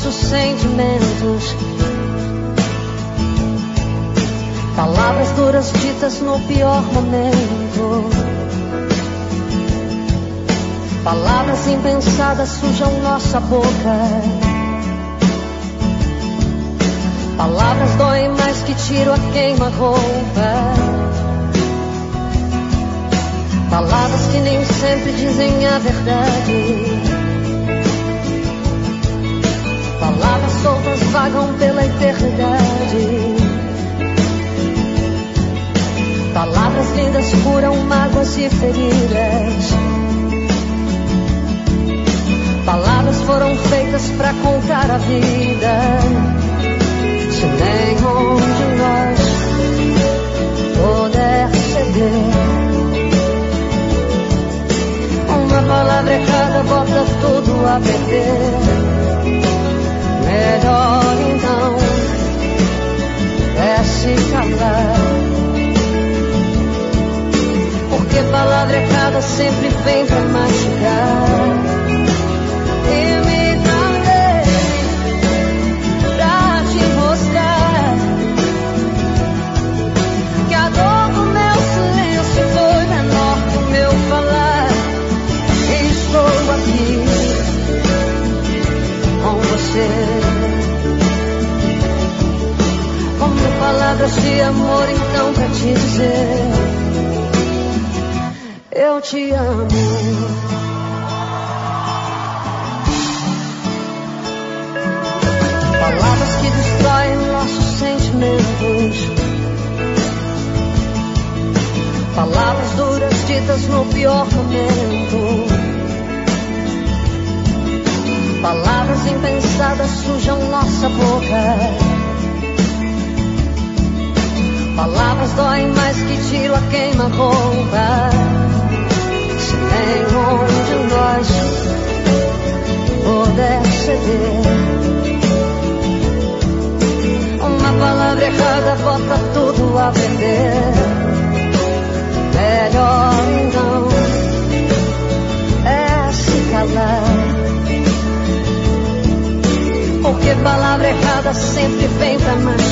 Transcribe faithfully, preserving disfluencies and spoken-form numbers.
nossos sentimentos. Palavras duras ditas no pior momento. Palavras impensadas sujam nossa boca. Palavras doem mais que tiro a queima-roupa. Palavras que nem sempre dizem a verdade. Palavras soltas vagam pela eternidade. Palavras lindas curam mágoas e feridas. Palavras foram feitas pra contar a vida. Se nenhum de nós puder ceder, uma palavra errada bota tudo a perder. Melhor então é se calar, porque palavra errada sempre vem pra machucar. E me calei pra te mostrar que a dor do meu silêncio foi menor que o meu falar. Estou aqui com você, como palavras de amor então pra te dizer: eu te amo. Palavras que destroem nossos sentimentos. Palavras duras ditas no pior momento. Palavras impensadas sujam nossa boca. Palavras doem mais que tiro a queima-roupa. Se nenhum de nós puder ceder, uma palavra errada bota tudo a perder. Melhor então é se calar, porque palavra errada sempre vem pra machucar.